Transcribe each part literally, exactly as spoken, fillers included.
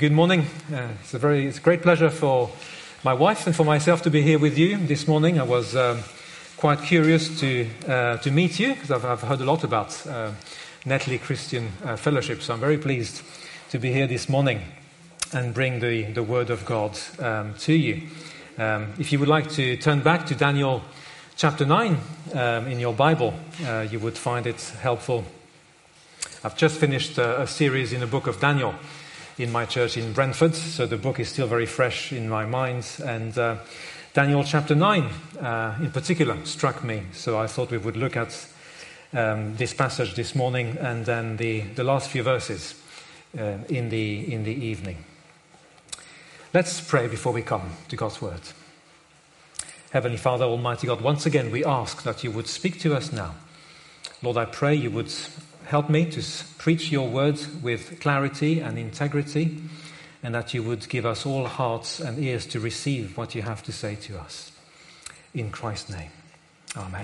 Good morning. Uh, it's a very, it's a great pleasure for my wife and for myself to be here with you this morning. I was um, quite curious to uh, to meet you because I've, I've heard a lot about uh, Netley Christian uh, Fellowship. So I'm very pleased to be here this morning and bring the, the Word of God um, to you. Um, if you would like to turn back to Daniel chapter nine um, in your Bible, uh, you would find it helpful. I've just finished a, a series in the book of Daniel in my church in Brentford, so the book is still very fresh in my mind. And uh, Daniel chapter nine uh, in particular struck me, so I thought we would look at um, this passage this morning and then the, the last few verses uh, in the in the evening. Let's pray before we come to God's word. Heavenly Father, Almighty God, once again we ask that you would speak to us now. Lord, I pray you would help me to preach your word with clarity and integrity, and that you would give us all hearts and ears to receive what you have to say to us. In Christ's name. Amen.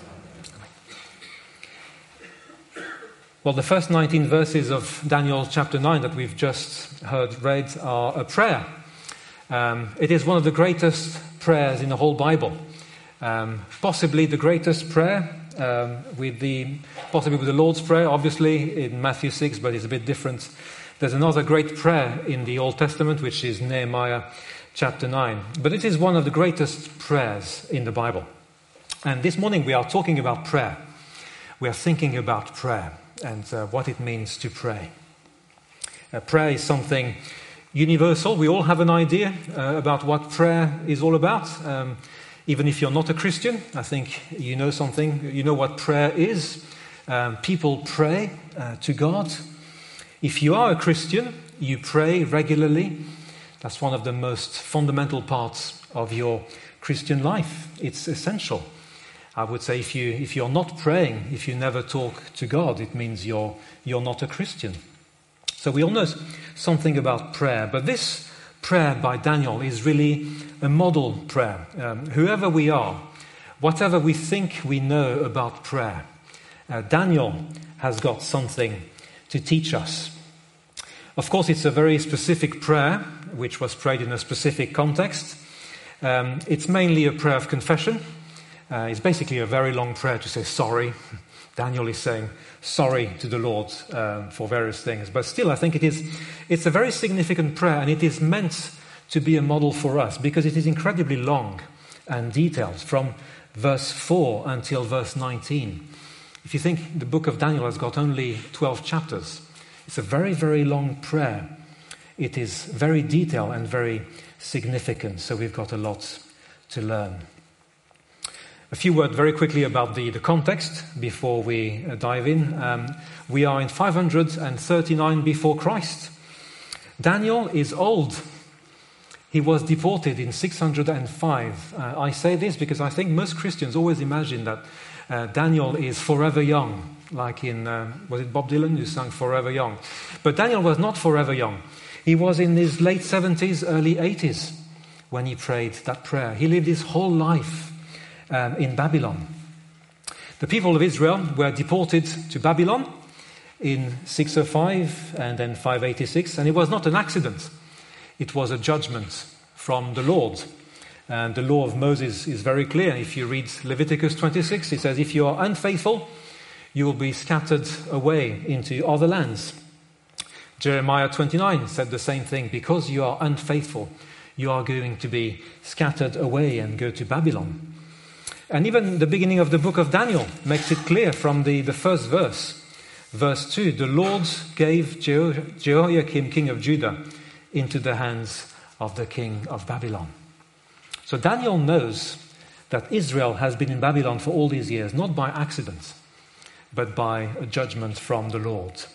Well, the first nineteen verses of Daniel chapter nine that we've just heard read are a prayer. Um, it is one of the greatest prayers in the whole Bible. Um, possibly the greatest prayer. Um, with the possibly with the Lord's Prayer, obviously in Matthew six, but it's a bit different. There's another great prayer in the Old Testament, which is Nehemiah chapter nine. But it is one of the greatest prayers in the Bible. And this morning we are talking about prayer. We are thinking about prayer and uh, what it means to pray. Uh, prayer is something universal. We all have an idea uh, about what prayer is all about. Um, Even if you're not a Christian, I think you know something, you know what prayer is. Um, people pray uh, to God. If you are a Christian, you pray regularly. That's one of the most fundamental parts of your Christian life. It's essential. I would say if, you, if you're not praying, if you never talk to God, it means you're, you're not a Christian. So we all know something about prayer, but this prayer by Daniel is really a model prayer. Um, whoever we are, whatever we think we know about prayer, uh, Daniel has got something to teach us. Of course, it's a very specific prayer, which was prayed in a specific context. Um, it's mainly a prayer of confession. Uh, it's basically a very long prayer to say sorry. Daniel is saying sorry to the Lord uh, for various things. But still, I think it is, it's a very significant prayer, and it is meant to be a model for us because it is incredibly long and detailed from verse four until verse nineteen. If you think the book of Daniel has got only twelve chapters, it's a very, very long prayer. It is very detailed and very significant, so we've got a lot to learn. A few words very quickly about the, the context before we uh, dive in. Um, we are in five hundred thirty-nine before Christ. Daniel is old. He was deported in six hundred five. Uh, I say this because I think most Christians always imagine that uh, Daniel is forever young, like in, uh, was it Bob Dylan who sang Forever Young? But Daniel was not forever young. He was in his late seventies, early eighties when he prayed that prayer. He lived his whole life Um, in Babylon. The people of Israel were deported to Babylon in six oh five and then five eighty-six, and it was not an accident. It was a judgment from the Lord. And the law of Moses is very clear. If you read Leviticus twenty-six, it says, if you are unfaithful, you will be scattered away into other lands. Jeremiah twenty-nine said the same thing. Because you are unfaithful, you are going to be scattered away and go to Babylon. And even the beginning of the book of Daniel makes it clear from the, the first verse. Verse two, the Lord gave Jeho- Jehoiakim, king of Judah, into the hands of the king of Babylon. So Daniel knows that Israel has been in Babylon for all these years, not by accident, but by a judgment from the Lord.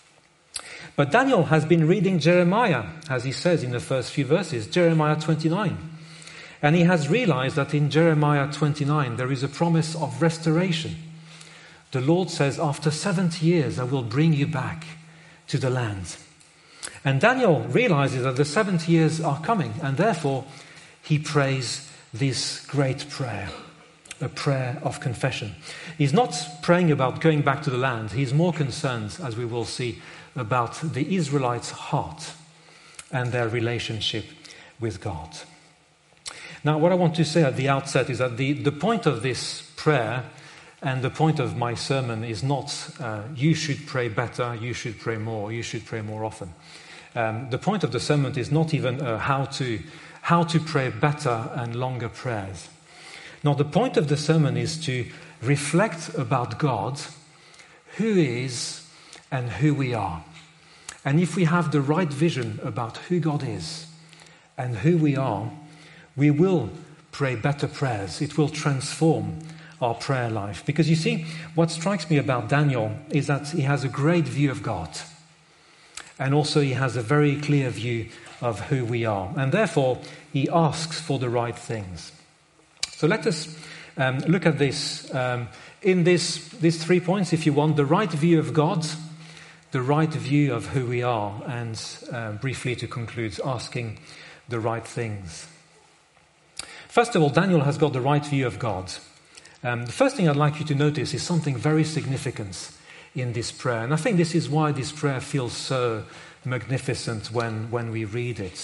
But Daniel has been reading Jeremiah, as he says in the first few verses, Jeremiah twenty-nine. And he has realized that in Jeremiah twenty-nine there is a promise of restoration. The Lord says, after seventy years I will bring you back to the land. And Daniel realizes that the seventy years are coming, and therefore he prays this great prayer, a prayer of confession. He's not praying about going back to the land. He's more concerned, as we will see, about the Israelites' heart. and their relationship with God. Now, what I want to say at the outset is that the, the point of this prayer and the point of my sermon is not uh, you should pray better, you should pray more, you should pray more often. Um, the point of the sermon is not even uh, how to how to pray better and longer prayers. No, the point of the sermon is to reflect about God, who He is and who we are. And if we have the right vision about who God is and who we are, we will pray better prayers. It will transform our prayer life. Because you see, what strikes me about Daniel is that he has a great view of God. And also he has a very clear view of who we are. And therefore, he asks for the right things. So let us um, look at this. Um, in this, these three points, if you want, the right view of God, the right view of who we are, and uh, briefly to conclude, asking the right things. First of all, Daniel has got the right view of God. Um, the first thing I'd like you to notice is something very significant in this prayer. And I think this is why this prayer feels so magnificent when, when we read it.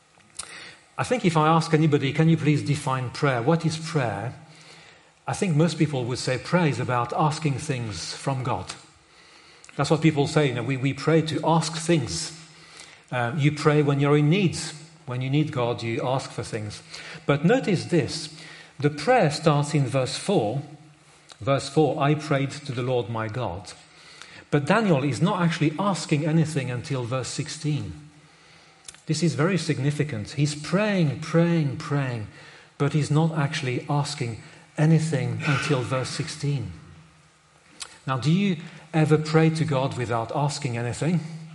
I think if I ask anybody, can you please define prayer? What is prayer? I think most people would say prayer is about asking things from God. That's what people say. You know, we, we pray to ask things. Uh, you pray when you're in need. When you need God, you ask for things. But notice this. The prayer starts in verse four. Verse four, I prayed to the Lord my God. But Daniel is not actually asking anything until verse sixteen. This is very significant. He's praying, praying, praying, but he's not actually asking anything until verse sixteen. Now, do you ever pray to God without asking anything?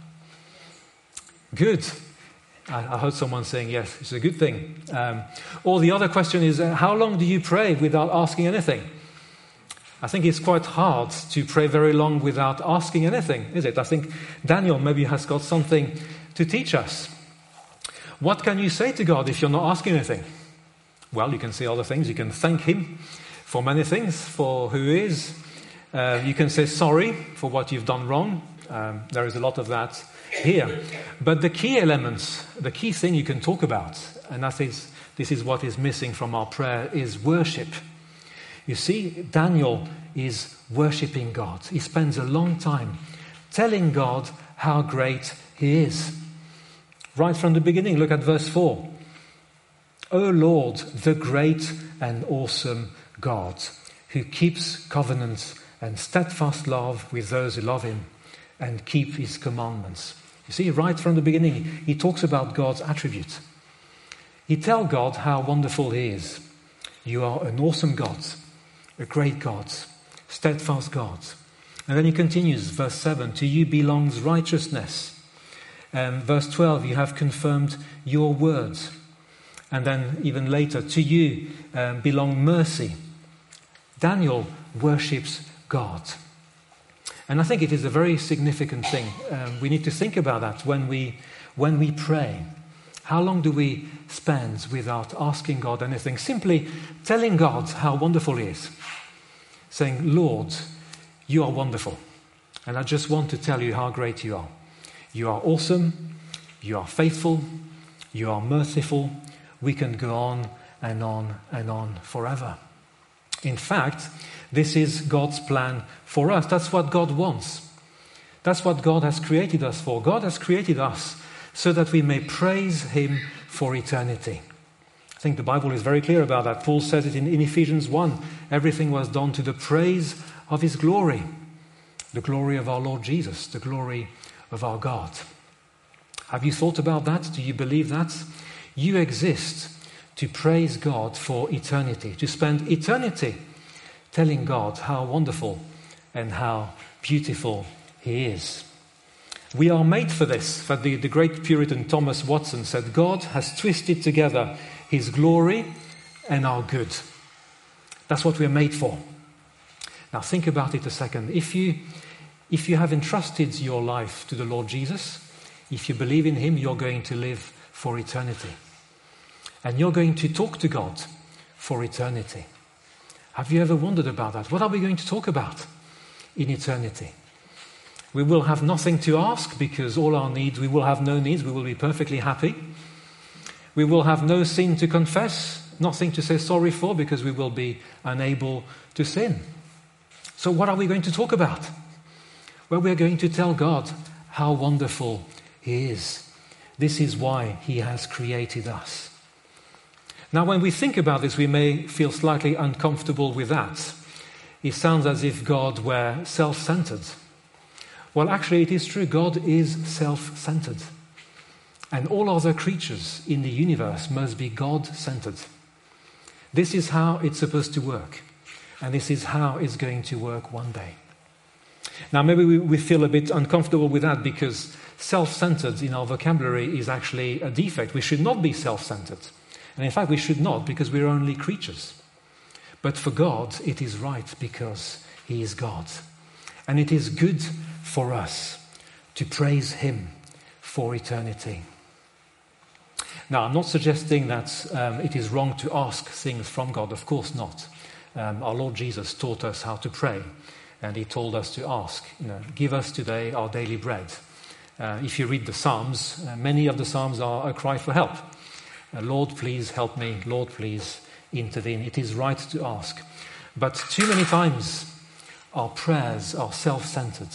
Good. I, I heard someone saying yes, it's a good thing. Um, or the other question is, uh, how long do you pray without asking anything? I think it's quite hard to pray very long without asking anything, is it? I think Daniel maybe has got something to teach us. What can you say to God if you're not asking anything? Well, you can say other things. You can thank Him for many things, for who He is. Uh, you can say sorry for what you've done wrong. Um, there is a lot of that here. But the key elements, the key thing you can talk about, and I think this is what is missing from our prayer, is worship. You see, Daniel is worshipping God. He spends a long time telling God how great He is. Right from the beginning, look at verse four. O Lord, the great and awesome God, who keeps covenant and steadfast love with those who love Him and keep His commandments. You see, right from the beginning, he talks about God's attributes. He tells God how wonderful He is. You are an awesome God, a great God, steadfast God. And then he continues, verse seven, to you belongs righteousness. And verse twelve, you have confirmed your words. And then even later, to you um, belong mercy. Daniel worships God. And I think it is a very significant thing. Um, we need to think about that when we, when we pray. How long do we spend without asking God anything? Simply telling God how wonderful He is. Saying, Lord, you are wonderful. And I just want to tell you how great you are. You are awesome. You are faithful. You are merciful. We can go on and on and on forever. In fact, this is God's plan for us. That's what God wants. That's what God has created us for. God has created us so that we may praise Him for eternity. I think the Bible is very clear about that. Paul says it in, in Ephesians one. Everything was done to the praise of His glory. The glory of our Lord Jesus. The glory of our God. Have you thought about that? Do you believe that? You exist to praise God for eternity. To spend eternity telling God how wonderful and how beautiful He is. We are made for this. For the, the great Puritan Thomas Watson said, God has twisted together His glory and our good. That's what we're made for. Now think about it a second. If you, if you have entrusted your life to the Lord Jesus, if you believe in Him, you're going to live for eternity. And you're going to talk to God for eternity. Have you ever wondered about that? What are we going to talk about in eternity? We will have nothing to ask because all our needs, we will have no needs, we will be perfectly happy. We will have no sin to confess, nothing to say sorry for because we will be unable to sin. So what are we going to talk about? Well, we're going to tell God how wonderful He is. This is why He has created us. Now, when we think about this, we may feel slightly uncomfortable with that. It sounds as if God were self-centered. Well, actually, it is true. God is self-centered. And all other creatures in the universe must be God-centered. This is how it's supposed to work. And this is how it's going to work one day. Now, maybe we, we feel a bit uncomfortable with that because self-centered in our vocabulary is actually a defect. We should not be self-centered. And in fact, we should not because we're only creatures. But for God, it is right because He is God. And it is good for us to praise Him for eternity. Now, I'm not suggesting that um, it is wrong to ask things from God. Of course not. Um, our Lord Jesus taught us how to pray. And He told us to ask, you know, give us today our daily bread. Uh, if you read the Psalms, uh, many of the Psalms are a cry for help. Uh, Lord, please help me. Lord, please intervene. It is right to ask. But too many times our prayers are self-centered.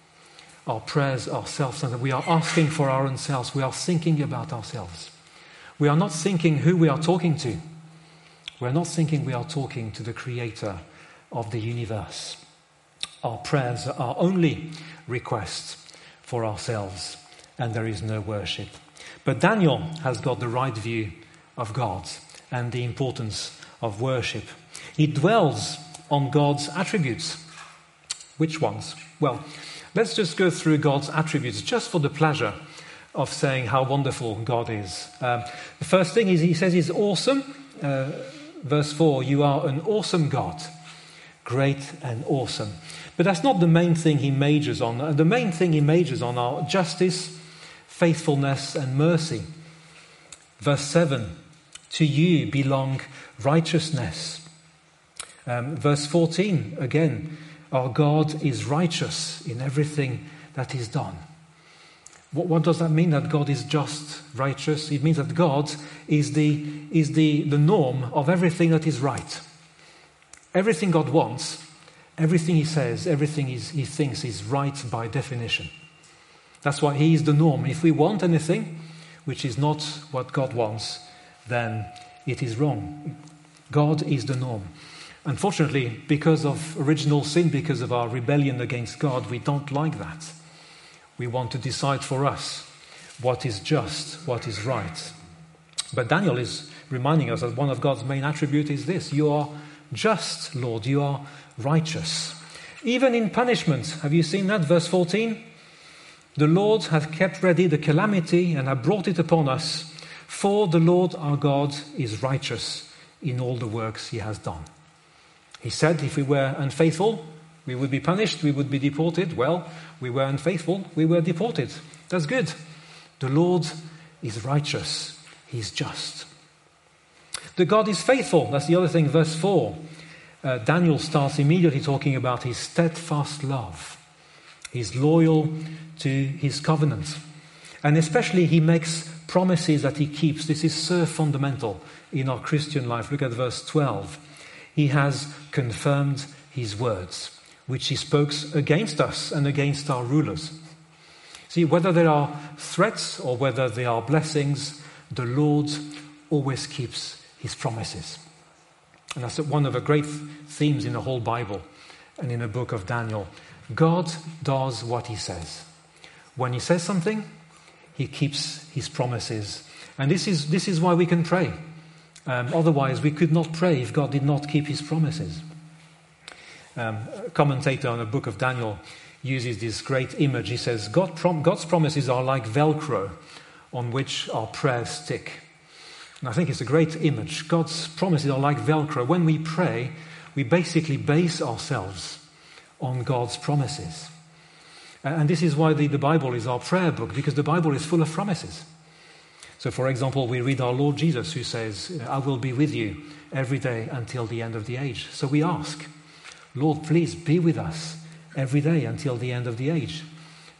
Our prayers are self-centered. We are asking for our own selves. We are thinking about ourselves. We are not thinking who we are talking to. We are not thinking we are talking to the Creator of the universe. Our prayers are only requests for ourselves, and there is no worship. But Daniel has got the right view of God and the importance of worship. He dwells on God's attributes. Which ones? Well, let's just go through God's attributes just for the pleasure of saying how wonderful God is. Um, the first thing is He says He's awesome. Uh, verse four, you are an awesome God. Great and awesome. But that's not the main thing He majors on. The main thing He majors on are justice, faithfulness and mercy. Verse seven, to you belong righteousness. Um, verse fourteen, again, our God is righteous in everything that is done. What, what does that mean, that God is just, righteous? It means that God is the, is the, the norm of everything that is right. Everything God wants, everything He says, everything he's, He thinks is right by definition. That's why He is the norm. If we want anything which is not what God wants, then it is wrong. God is the norm. Unfortunately, because of original sin, because of our rebellion against God, we don't like that. We want to decide for us what is just, what is right. But Daniel is reminding us that one of God's main attributes is this: you are just, Lord, you are righteous. Even in punishment, have you seen that? Verse fourteen, the Lord hath kept ready the calamity and hath brought it upon us, for the Lord our God is righteous in all the works He has done. He said if we were unfaithful, we would be punished, we would be deported. Well, we were unfaithful, we were deported. That's good. The Lord is righteous, He's just. The God is faithful. That's the other thing. Verse four, uh, Daniel starts immediately talking about His steadfast love. He's loyal to His covenant. And especially He makes promises that He keeps. This is so fundamental in our Christian life. Look at verse twelve. He has confirmed His words, which He spoke against us and against our rulers. See, whether there are threats or whether there are blessings, the Lord always keeps His promises. And that's one of the great themes in the whole Bible and in the book of Daniel. God does what He says. When He says something, He keeps His promises. And this is, this is why we can pray. Um, otherwise, we could not pray if God did not keep His promises. Um, a commentator on the book of Daniel uses this great image. He says, God prom- God's promises are like Velcro on which our prayers stick. And I think it's a great image. God's promises are like Velcro. When we pray, we basically base ourselves on God's promises. And this is why the, the Bible is our prayer book, because the Bible is full of promises. So, for example, we read our Lord Jesus, who says, I will be with you every day until the end of the age. So we ask, Lord, please be with us every day until the end of the age.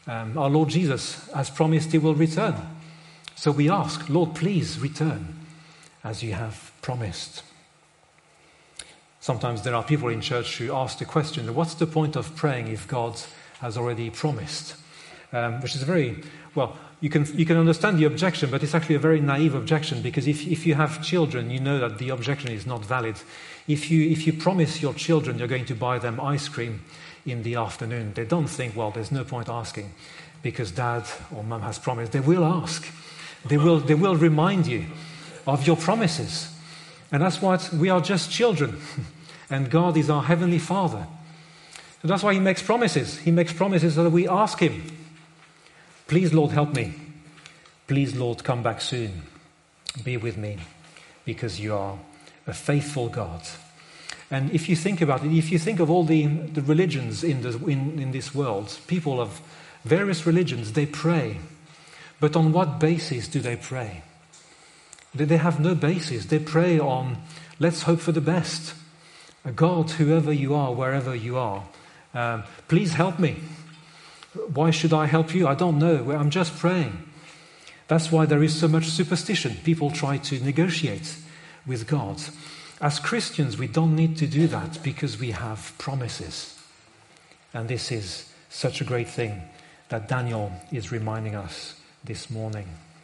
Um, our Lord Jesus has promised he will return. So we ask, Lord, please return as you have promised. Sometimes there are people in church who ask the question, what's the point of praying if God has already promised? Um, which is a very, well, you can you can understand the objection, but it's actually a very naive objection, because if, if you have children, you know that the objection is not valid. If you if you promise your children you're going to buy them ice cream in the afternoon, they don't think, well, there's no point asking because dad or mum has promised. They will ask. They will they will remind you of your promises. And that's what we are, just children. And God is our Heavenly Father. So that's why he makes promises. He makes promises so that we ask him, please, Lord, help me. Please, Lord, come back soon. Be with me, because you are a faithful God. And if you think about it, if you think of all the, the religions in, the, in, in this world, people of various religions, they pray. But on what basis do they pray? They have no basis. They pray on, let's hope for the best. God, whoever you are, wherever you are, um, please help me. Why should I help you? I don't know. I'm just praying. That's why there is so much superstition. People try to negotiate with God. As Christians, we don't need to do that because we have promises. And this is such a great thing that Daniel is reminding us this morning.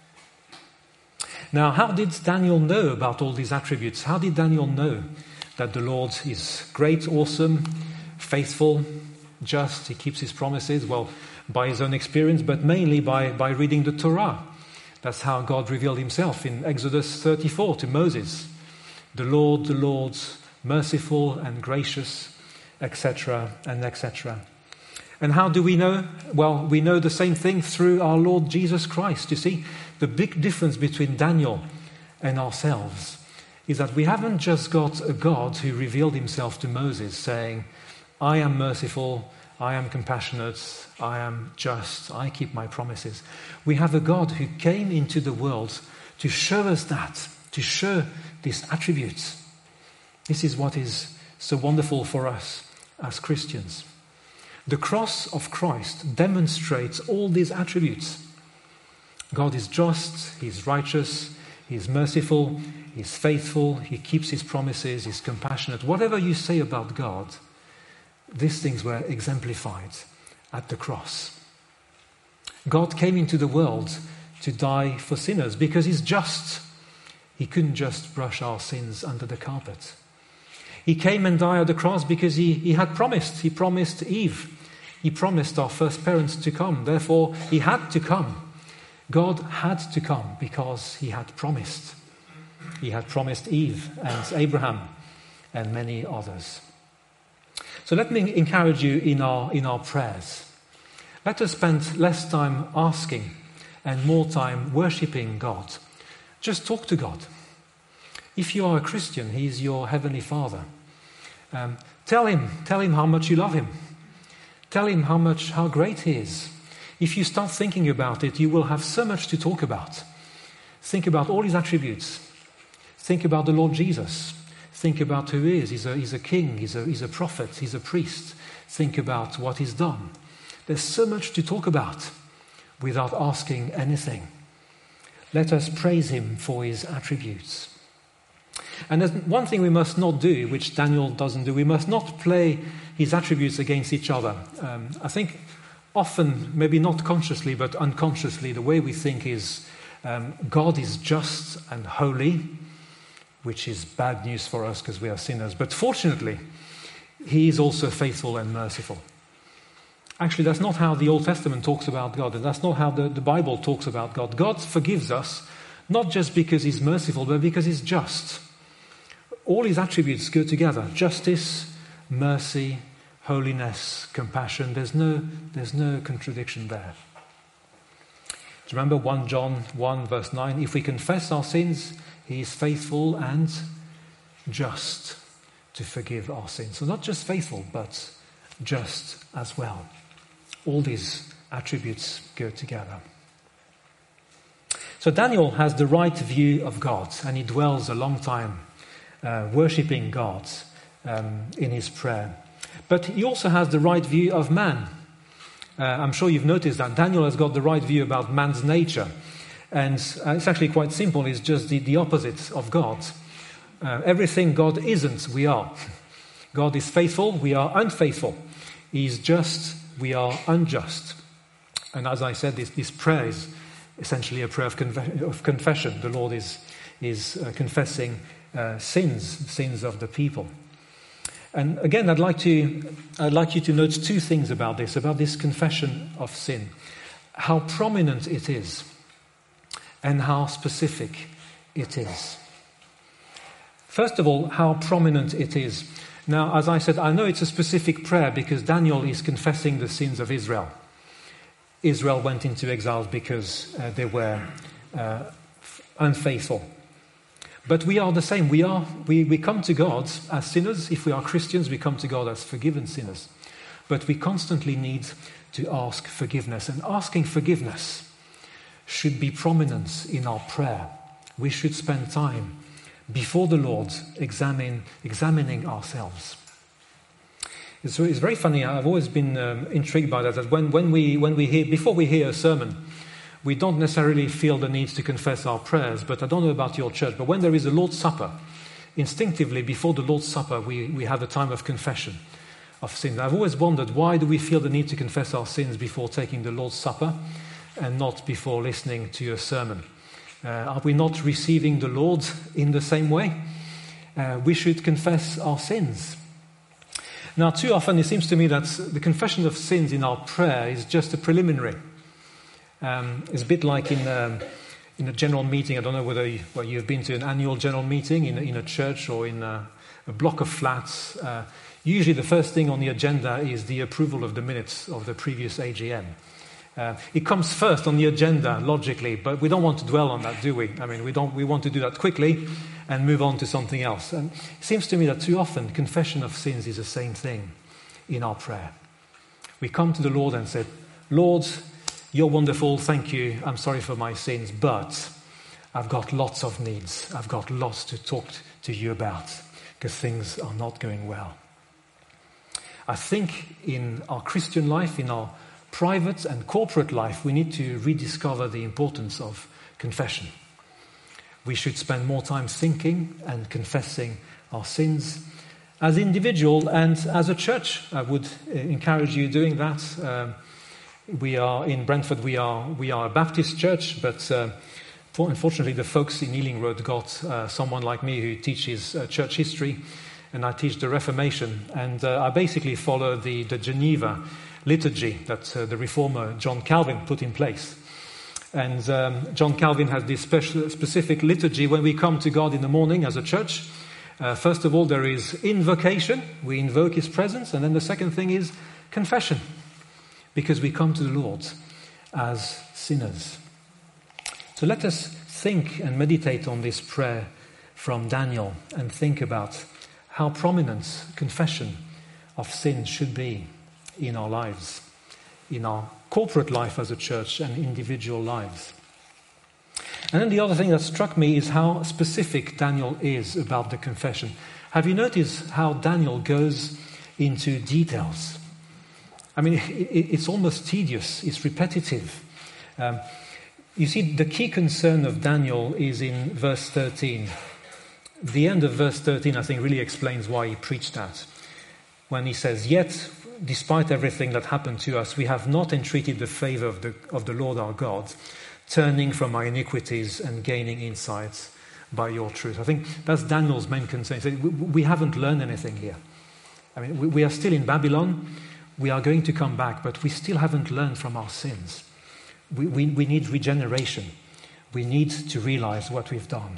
Now, how did Daniel know about all these attributes? How did Daniel know that the Lord is great, awesome, faithful, just, he keeps his promises? Well, by his own experience, but mainly by, by reading the Torah. That's how God revealed himself in Exodus thirty-four to Moses. The Lord, the Lord, merciful and gracious, et cetera, and et cetera. And how do we know? Well, we know the same thing through our Lord Jesus Christ. You see, the big difference between Daniel and ourselves is that we haven't just got a God who revealed himself to Moses saying, I am merciful, I am compassionate, I am just, I keep my promises. We have a God who came into the world to show us that, to show these attributes. This is what is so wonderful for us as Christians. The cross of Christ demonstrates all these attributes. God is just, he's righteous, he's merciful, he's faithful, he keeps his promises, he's compassionate. Whatever you say about God, these things were exemplified at the cross. God came into the world to die for sinners because he's just. He couldn't just brush our sins under the carpet. He came and died at the cross because he, he had promised. He promised Eve. He promised our first parents to come. Therefore, he had to come. God had to come because he had promised. He had promised Eve and Abraham and many others. So let me encourage you in our, in our prayers. Let us spend less time asking and more time worshipping God. Just talk to God. If you are a Christian, he is your Heavenly Father. Um, tell him, tell him how much you love him. Tell him how much, how great he is. If you start thinking about it, you will have so much to talk about. Think about all his attributes. Think about the Lord Jesus. Think about who he is. He's a, he's a king, he's a, he's a prophet, he's a priest. Think about what he's done. There's so much to talk about without asking anything. Let us praise him for his attributes. And there's one thing we must not do, which Daniel doesn't do. We must not play his attributes against each other. Um, I think often, maybe not consciously, but unconsciously, the way we think is um, God is just and holy, which is bad news for us because we are sinners. But fortunately, he is also faithful and merciful. Actually, that's not how the Old Testament talks about God, and that's not how the, the Bible talks about God. God forgives us, not just because he's merciful, but because he's just. All his attributes go together. Justice, mercy, holiness, compassion. There's no, there's no contradiction there. Do you remember First John one verse nine? If we confess our sins, he is faithful and just to forgive our sins. So not just faithful, but just as well. All these attributes go together. So Daniel has the right view of God, and he dwells a long time uh, worshipping God um, in his prayer. But he also has the right view of man. Uh, I'm sure you've noticed that Daniel has got the right view about man's nature. And uh, it's actually quite simple. It's just the, the opposite of God. Uh, everything God isn't, we are. God is faithful, we are unfaithful. He is just, we are unjust. And as I said, this, this prayer is essentially a prayer of, conf- of confession. The Lord is, is uh, confessing uh, sins, sins of the people. And again, I'd like to, I'd like you to note two things about this, about this confession of sin. How prominent it is, and how specific it is. First of all, how prominent it is. Now, as I said, I know it's a specific prayer because Daniel is confessing the sins of Israel. Israel went into exile because uh, they were uh, unfaithful. But we are the same. We are. We, we come to God as sinners. If we are Christians, we come to God as forgiven sinners. But we constantly need to ask forgiveness. And asking forgiveness should be prominent in our prayer. We should spend time before the Lord examine, examining ourselves. It's, it's very funny. I've always been um, intrigued by that. That when, when we when we hear before we hear a sermon, we don't necessarily feel the need to confess our prayers. But I don't know about your church. But when there is a Lord's Supper, instinctively before the Lord's Supper, we we have a time of confession of sins. I've always wondered, why do we feel the need to confess our sins before taking the Lord's Supper, and not before listening to a sermon? Uh, are we not receiving the Lord in the same way? Uh, we should confess our sins. Now, too often it seems to me that the confession of sins in our prayer is just a preliminary. Um, it's a bit like in, um, in a general meeting. I don't know whether you, well, you've been to an annual general meeting in, in a church or in a, a block of flats. Uh, usually the first thing on the agenda is the approval of the minutes of the previous A G M. Uh, it comes first on the agenda, logically, but we don't want to dwell on that, do we? I mean, we don't. We want to do that quickly and move on to something else. And it seems to me that too often confession of sins is the same thing in our prayer. We come to the Lord and say, Lord, you're wonderful, thank you, I'm sorry for my sins, but I've got lots of needs. I've got lots to talk to you about because things are not going well. I think in our Christian life, in our private and corporate life, we need to rediscover the importance of confession. We should spend more time thinking and confessing our sins as individual and as a church. I would encourage you doing that. Um, we are in Brentford. We are we are a Baptist church, but uh, unfortunately, the folks in Ealing Road got uh, someone like me who teaches uh, church history, and I teach the Reformation, and uh, I basically follow the the Geneva liturgy that uh, the reformer John Calvin put in place. And um, John Calvin has this special, specific liturgy when we come to God in the morning as a church. Uh, first of all, there is invocation. We invoke his presence. And then the second thing is confession, because we come to the Lord as sinners. So let us think and meditate on this prayer from Daniel and think about how prominent confession of sin should be in our lives, in our corporate life as a church and individual lives. And then the other thing that struck me is how specific Daniel is about the confession. Have you noticed how Daniel goes into details? I mean, it, it, it's almost tedious, it's repetitive. Um, you see, the key concern of Daniel is in verse thirteen. The end of verse thirteen, I think, really explains why he preached that. When he says, "Yet, despite everything that happened to us, we have not entreated the favor of the, of the Lord our God, turning from our iniquities and gaining insights by your truth." I think that's Daniel's main concern. He said, we haven't learned anything here. I mean, we, we are still in Babylon. We are going to come back, but we still haven't learned from our sins. We, we, we need regeneration. We need to realize what we've done.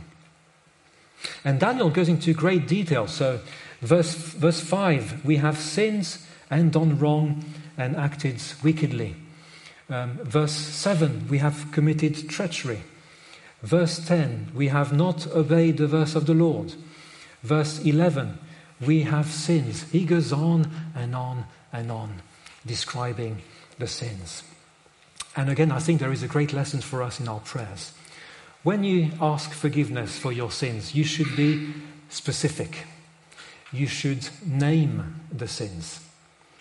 And Daniel goes into great detail. So verse, verse five, we have sinned and done wrong and acted wickedly. Um, verse seven, we have committed treachery. Verse ten, we have not obeyed the verse of the Lord. Verse eleven, we have sinned. He goes on and on and on, describing the sins. And again, I think there is a great lesson for us in our prayers. When you ask forgiveness for your sins, you should be specific. You should name the sins.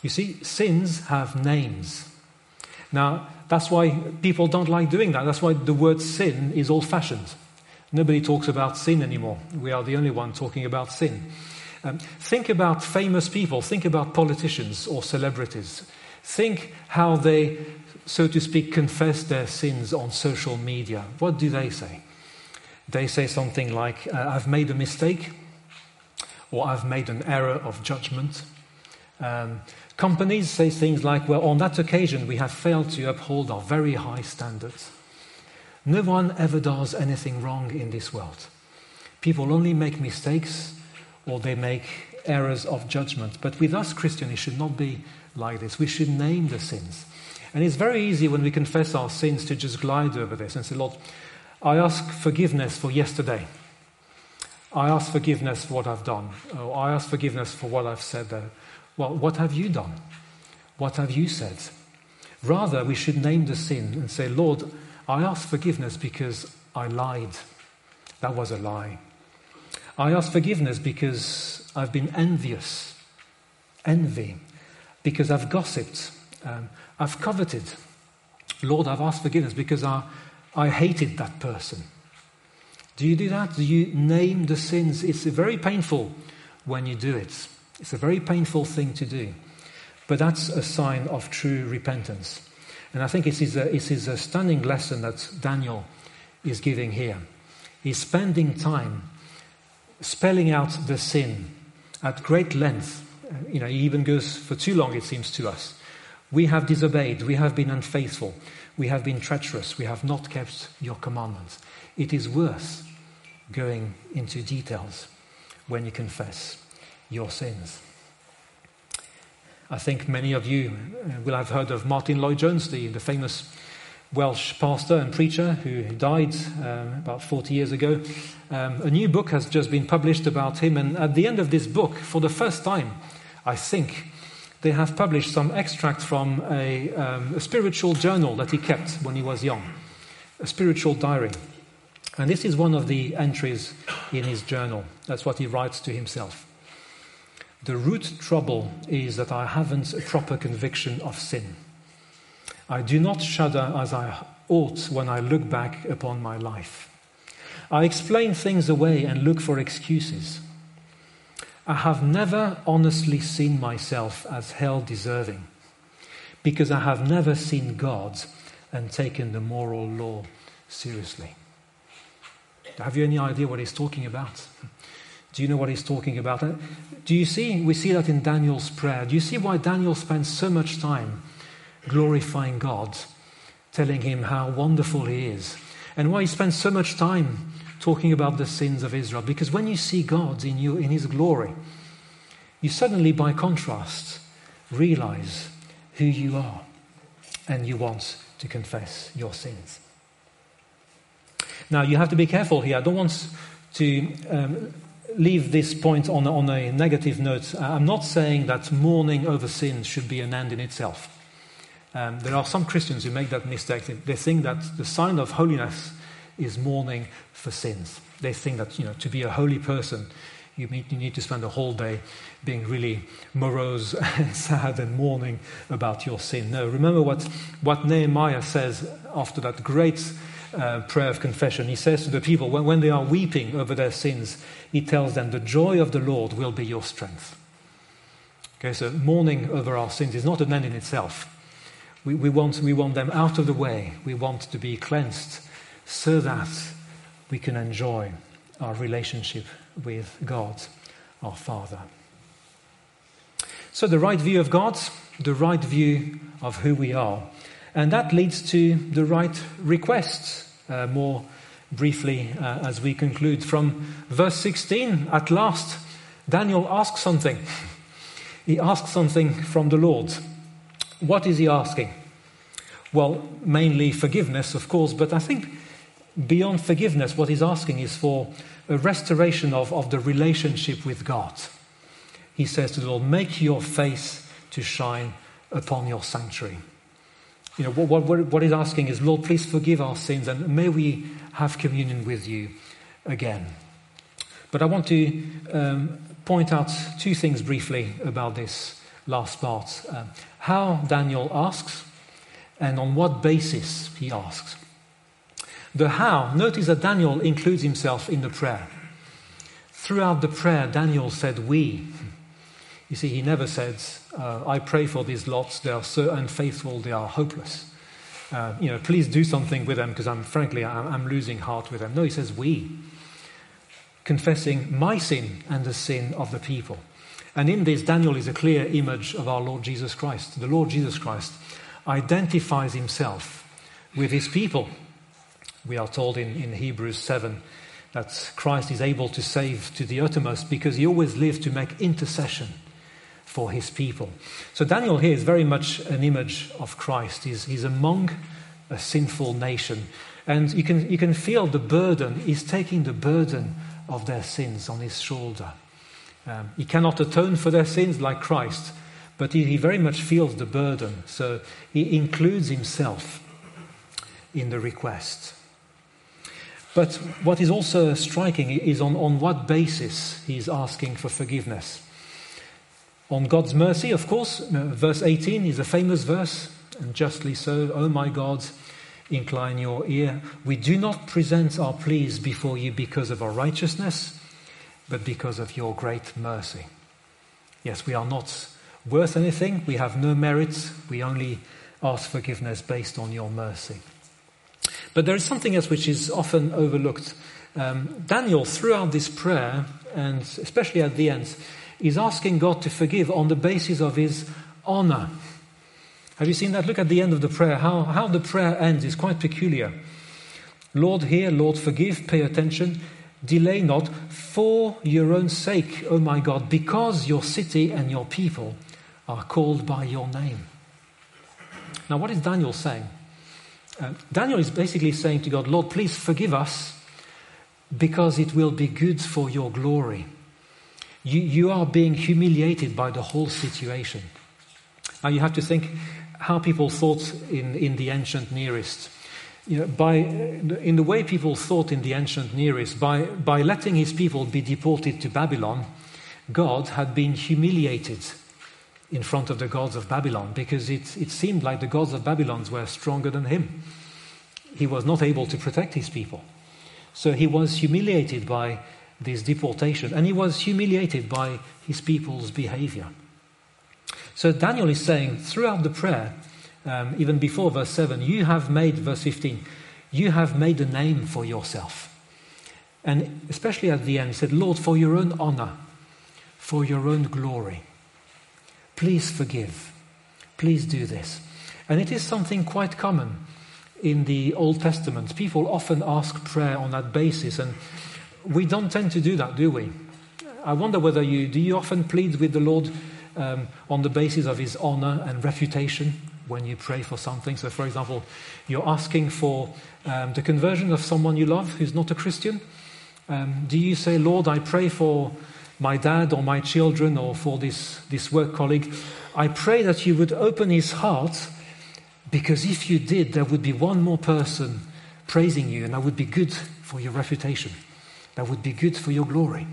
You see, sins have names. Now, that's why people don't like doing that. That's why the word sin is old-fashioned. Nobody talks about sin anymore. We are the only one talking about sin. Um, think about famous people. Think about politicians or celebrities. Think how they, so to speak, confess their sins on social media. What do they say? They say something like, uh, I've made a mistake, or I've made an error of judgment. Um, companies say things like, well, on that occasion we have failed to uphold our very high standards. No one ever does anything wrong in this world. People only make mistakes or they make errors of judgment. But with us Christians, it should not be like this. We should name the sins. And it's very easy when we confess our sins to just glide over this and say, Lord, I ask forgiveness for yesterday. I ask forgiveness for what I've done. Or I ask forgiveness for what I've said there. Well, what have you done? What have you said? Rather, we should name the sin and say, Lord, I ask forgiveness because I lied. That was a lie. I ask forgiveness because I've been envious. Envy. Because I've gossiped. Um, I've coveted. Lord, I've asked forgiveness because I, I hated that person. Do you do that? Do you name the sins? It's very painful when you do it. It's a very painful thing to do. But that's a sign of true repentance. And I think it is a, it is a stunning lesson that Daniel is giving here. He's spending time spelling out the sin at great length. You know, he even goes for too long, it seems to us. We have disobeyed, we have been unfaithful, we have been treacherous, we have not kept your commandments. It is worth going into details when you confess your sins. I think many of you will have heard of Martin Lloyd-Jones, the, the famous Welsh pastor and preacher who died um, about forty years ago. Um, a new book has just been published about him, and at the end of this book, for the first time, I think, they have published some extract from a, um, a spiritual journal that he kept when he was young, a spiritual diary. And this is one of the entries in his journal. That's what he writes to himself. The root trouble is that I haven't a proper conviction of sin. I do not shudder as I ought when I look back upon my life. I explain things away and look for excuses. I have never honestly seen myself as hell deserving because I have never seen God and taken the moral law seriously. Have you any idea what he's talking about? Do you know what he's talking about? Do you see? We see that in Daniel's prayer. Do you see why Daniel spends so much time glorifying God, telling him how wonderful he is? And why he spends so much time talking about the sins of Israel? Because when you see God in you, in his glory, you suddenly, by contrast, realize who you are and you want to confess your sins. Now, you have to be careful here. I don't want to um, leave this point on, on a negative note. I'm not saying that mourning over sins should be an end in itself. Um, there are some Christians who make that mistake. They think that the sign of holiness is mourning for sins. They think that, you know, to be a holy person, you need, you need to spend a whole day being really morose and sad and mourning about your sin. No, remember what, what Nehemiah says after that great uh, prayer of confession. He says to the people, when, when they are weeping over their sins, he tells them, the joy of the Lord will be your strength. Okay, so mourning over our sins is not an end in itself. We, we, want, we want them out of the way. We want to be cleansed so that we can enjoy our relationship with God, our Father. So the right view of God, the right view of who we are. And that leads to the right requests. Uh, more briefly, uh, as we conclude, from verse sixteen, at last, Daniel asks something. He asks something from the Lord. What is he asking? Well, mainly forgiveness, of course, but I think beyond forgiveness, what he's asking is for a restoration of, of the relationship with God. He says to the Lord, make your face to shine upon your sanctuary. You know, what, what, what he's asking is, Lord, please forgive our sins and may we have communion with you again. But I want to um, point out two things briefly about this last part. Um, how Daniel asks and on what basis he asks. The how, notice that Daniel includes himself in the prayer. Throughout the prayer, Daniel said, we. You see, he never said, uh, I pray for these lots, they are so unfaithful, they are hopeless. Uh, you know, please do something with them because I'm frankly, I'm, I'm losing heart with them. No, he says, we. Confessing my sin and the sin of the people. And in this, Daniel is a clear image of our Lord Jesus Christ. The Lord Jesus Christ identifies himself with his people. We are told in, in Hebrews seven that Christ is able to save to the uttermost because he always lived to make intercession for his people. So Daniel here is very much an image of Christ. He's, he's among a sinful nation. And you can, you can feel the burden. He's taking the burden of their sins on his shoulder. Um, he cannot atone for their sins like Christ, but he, he very much feels the burden. So he includes himself in the request. But what is also striking is on, on what basis he's asking for forgiveness. On God's mercy, of course. Verse eighteen is a famous verse, and justly so. O my God, incline your ear. We do not present our pleas before you because of our righteousness, but because of your great mercy. Yes, we are not worth anything. We have no merit. We only ask forgiveness based on your mercy. But there is something else which is often overlooked. Um, Daniel, throughout this prayer, and especially at the end, is asking God to forgive on the basis of his honor. Have you seen that? Look at the end of the prayer. How, how the prayer ends is quite peculiar. Lord, hear, Lord, forgive, pay attention. Delay not, for your own sake, O my God, because your city and your people are called by your name. Now, what is Daniel saying? Uh, Daniel is basically saying to God, Lord, please forgive us because it will be good for your glory. You, you are being humiliated by the whole situation. Now, you have to think how people thought in, in the ancient Near East. You know, by, in the way people thought in the ancient Near East, by, by letting his people be deported to Babylon, God had been humiliated in front of the gods of Babylon because it, it seemed like the gods of Babylon were stronger than him. He was not able to protect his people. So he was humiliated by this deportation, and he was humiliated by his people's behavior. So Daniel is saying throughout the prayer, Um, even before verse seven, you have made, verse fifteen, you have made a name for yourself. And especially at the end, he said, Lord, for your own honor, for your own glory, please forgive. Please do this. And it is something quite common in the Old Testament. People often ask prayer on that basis, and we don't tend to do that, do we? I wonder whether you, do you often plead with the Lord um, on the basis of his honor and reputation when you pray for something? So, for example, you're asking for um, the conversion of someone you love who's not a Christian. Um, do you say, Lord, I pray for my dad or my children or for this, this work colleague. I pray that you would open his heart, because if you did, there would be one more person praising you, and that would be good for your reputation. That would be good for your glory.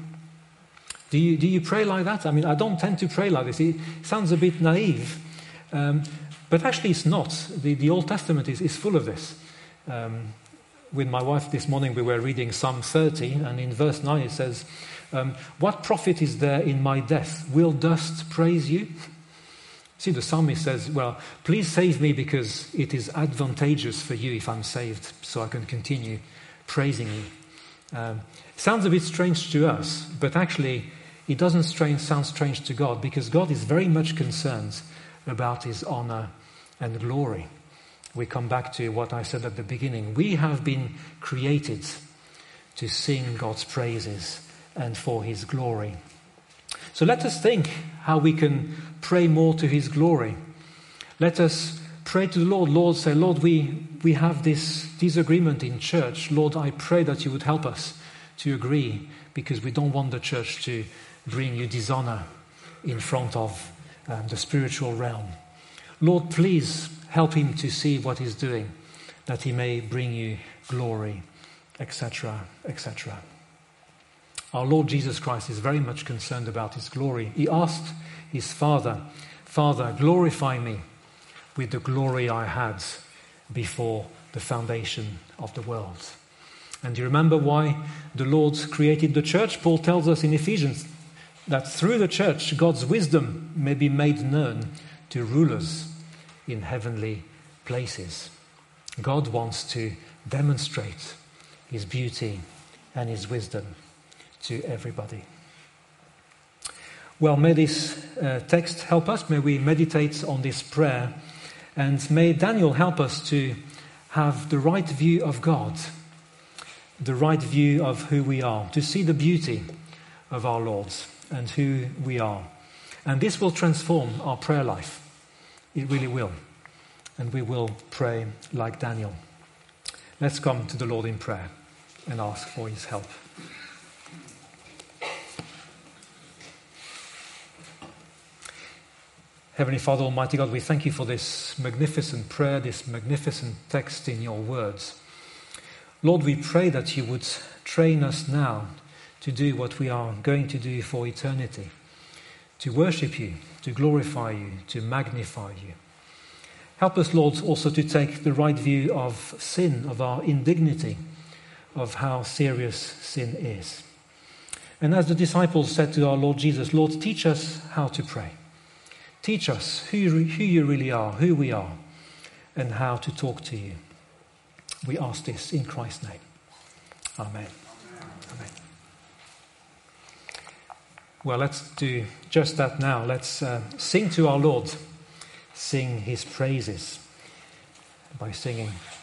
Do you, do you pray like that? I mean, I don't tend to pray like this. It sounds a bit naive. Um, But actually it's not. The, the Old Testament is, is full of this. Um, with my wife this morning we were reading Psalm thirty, and in verse nine it says, um, what profit is there in my death? Will dust praise you? See, the psalmist says, well, please save me because it is advantageous for you if I'm saved, so I can continue praising you. Um, sounds a bit strange to us, but actually it doesn't strange, sound strange to God, because God is very much concerned about his honor and glory. We come back to what I said at the beginning. We have been created to sing God's praises and for his glory. So let us think how we can pray more to his glory. Let us pray to the Lord. Lord, say, Lord, we, we have this disagreement in church. Lord, I pray that you would help us to agree, because we don't want the church to bring you dishonor in front of um, the spiritual realm. Lord, please help him to see what he's doing, that he may bring you glory, et cetera, et cetera. Our Lord Jesus Christ is very much concerned about his glory. He asked his Father Father, glorify me with the glory I had before the foundation of the world. And do you remember why the Lord created the church? Paul tells us in Ephesians that through the church, God's wisdom may be made known to rulers in heavenly places. God wants to demonstrate his beauty and his wisdom to everybody. Well, may this uh, text help us. May we meditate on this prayer. And may Daniel help us to have the right view of God, the right view of who we are, to see the beauty of our Lord and who we are. And this will transform our prayer life. It really will. And we will pray like Daniel. Let's come to the Lord in prayer and ask for his help. Heavenly Father, Almighty God, we thank you for this magnificent prayer, this magnificent text in your words. Lord, we pray that you would train us now to do what we are going to do for eternity, to worship you, to glorify you, to magnify you. Help us, Lord, also to take the right view of sin, of our indignity, of how serious sin is. And as the disciples said to our Lord Jesus, Lord, teach us how to pray. Teach us who, who you really are, who we are, and how to talk to you. We ask this in Christ's name. Amen. Amen. Well, let's do just that now. Let's uh, sing to our Lord, sing his praises by singing